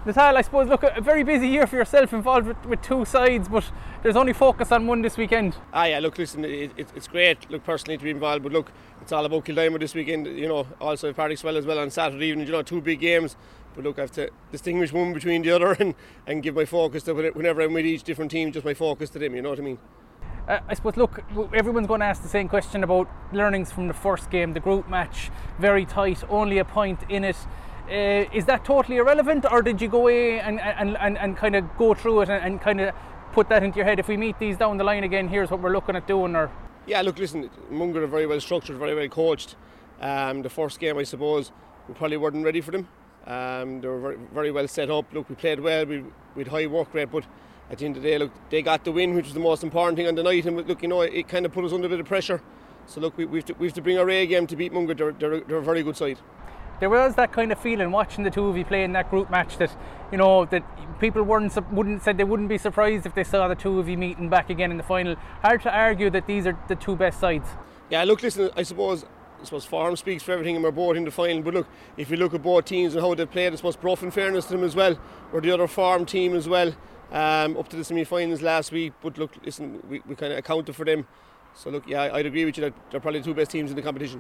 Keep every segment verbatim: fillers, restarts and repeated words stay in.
Natal, I suppose, look, a very busy year for yourself, involved with, with two sides, but there's only focus on one this weekend. Ah, yeah, look, listen, it, it, it's great, look, personally to be involved, but look, it's all about Kildimo this weekend, you know, also Partickswell as well on Saturday evening, you know, two big games, but look, I have to distinguish one between the other and, and give my focus to whenever I'm with each different team, just my focus to them, you know what I mean? Uh, I suppose, look, everyone's going to ask the same question about learnings from the first game, the group match, very tight, only a point in it. Uh, is that totally irrelevant, or did you go away and, and, and, and kind of go through it and, and kind of put that into your head? If we meet these down the line again, here's what we're looking at doing. Or yeah, look, listen, Munger are very well structured, very well coached. Um, the first game, I suppose, we probably weren't ready for them. Um, they were very, very well set up. Look, we played well, we, we had high work rate, but at the end of the day, look, they got the win, which was the most important thing on the night. And look, you know, it kind of put us under a bit of pressure. So look, we, we, have, to, we have to bring our A game to beat Munger. They're, they're, they're a very good side. There was that kind of feeling watching the two of you play in that group match that, you know, that people weren't wouldn't said they wouldn't be surprised if they saw the two of you meeting back again in the final. Hard to argue that these are the two best sides. Yeah, look, listen, I suppose I suppose form speaks for everything, and we're both in the final. But look, if you look at both teams and how they've played, I suppose Bruff, in fairness to them as well, were the other form team as well, um, up to the semi-finals last week. But look, listen, we, we kind of accounted for them. So look, yeah, I'd agree with you that they're probably the two best teams in the competition.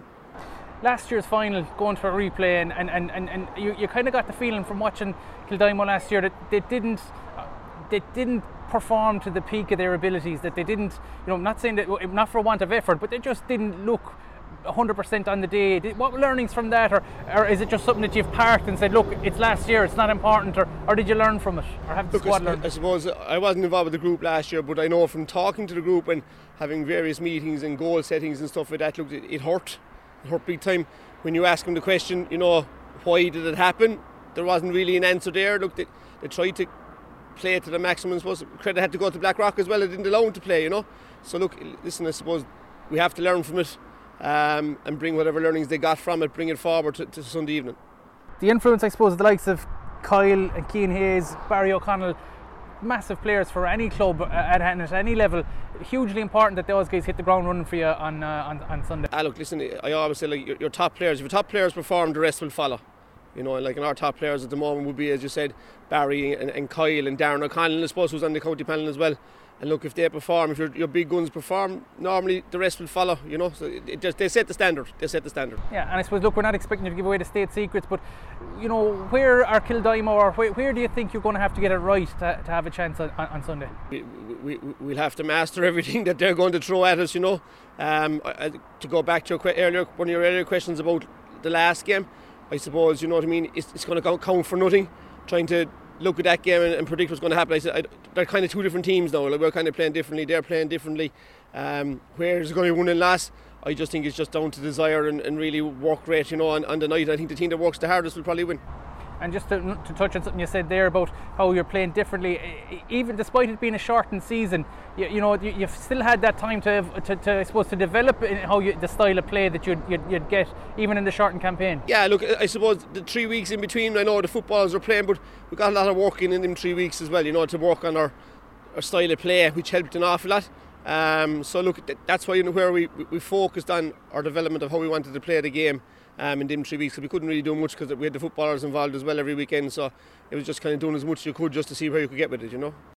Last year's final, going to a replay, and, and, and, and, and you, you kind of got the feeling from watching Kildimo last year that they didn't they didn't perform to the peak of their abilities, that they didn't, you know, I'm not saying that, not for want of effort, but they just didn't look one hundred percent on the day. What learnings from that, or, or is it just something that you've parked and said, look, it's last year, it's not important, or, or did you learn from it, or have the look, squad I, learned? I suppose I wasn't involved with the group last year, but I know from talking to the group and having various meetings and goal settings and stuff like that, look, it, it hurt. It hurt big time. When you ask them the question, you know, why did it happen? There wasn't really an answer there. Look, they, they tried to play it to the maximum. I suppose credit had to go to Blackrock as well. It didn't allow them to play, you know. So look, listen, I suppose we have to learn from it um, and bring whatever learnings they got from it, bring it forward to, to Sunday evening. The influence, I suppose, of the likes of Kyle and Cian Hayes, Barry O'Connell, massive players for any club at, at any level. Hugely important that those guys hit the ground running for you on uh, on, on Sunday. Ah, look, listen, I always say, like, your, your top players, if your top players perform, the rest will follow. You know, like, and our top players at the moment would be, as you said, Barry and, and Kyle and Darren O'Connell, I suppose, who's on the county panel as well. And look, if they perform, if your, your big guns perform, normally the rest will follow, you know. So it, it just, they set the standard. They set the standard. Yeah, and I suppose, look, we're not expecting you to give away the state secrets, but, you know, where are Kildimo, or where, where do you think you're going to have to get it right to, to have a chance on, on Sunday? We, we, we'll have to master everything that they're going to throw at us, you know. Um, I, to go back to your earlier, one of your earlier questions about the last game, I suppose, you know what I mean, it's, it's going to count for nothing, trying to look at that game and, and predict what's going to happen. I said I, they're kind of two different teams now. Like, we're kind of playing differently, they're playing differently. Um, where is it going to be won and lost? I just think it's just down to desire and, and really work rate, you know, on, on the night. I think the team that works the hardest will probably win. And just to, to touch on something you said there about how you're playing differently, even despite it being a shortened season, you, you know, you, you've still had that time to, to, to I suppose, to develop how you, the style of play that you'd, you'd, you'd get even in the shortened campaign. Yeah, look, I suppose the three weeks in between, I know the footballers are playing, but we got a lot of work in in them three weeks as well, you know, to work on our, our style of play, which helped an awful lot. Um, so look, that's why, you know, where we we focused on our development of how we wanted to play the game um, in them three weeks. So we couldn't really do much because we had the footballers involved as well every weekend. So it was just kind of doing as much as you could just to see where you could get with it, you know.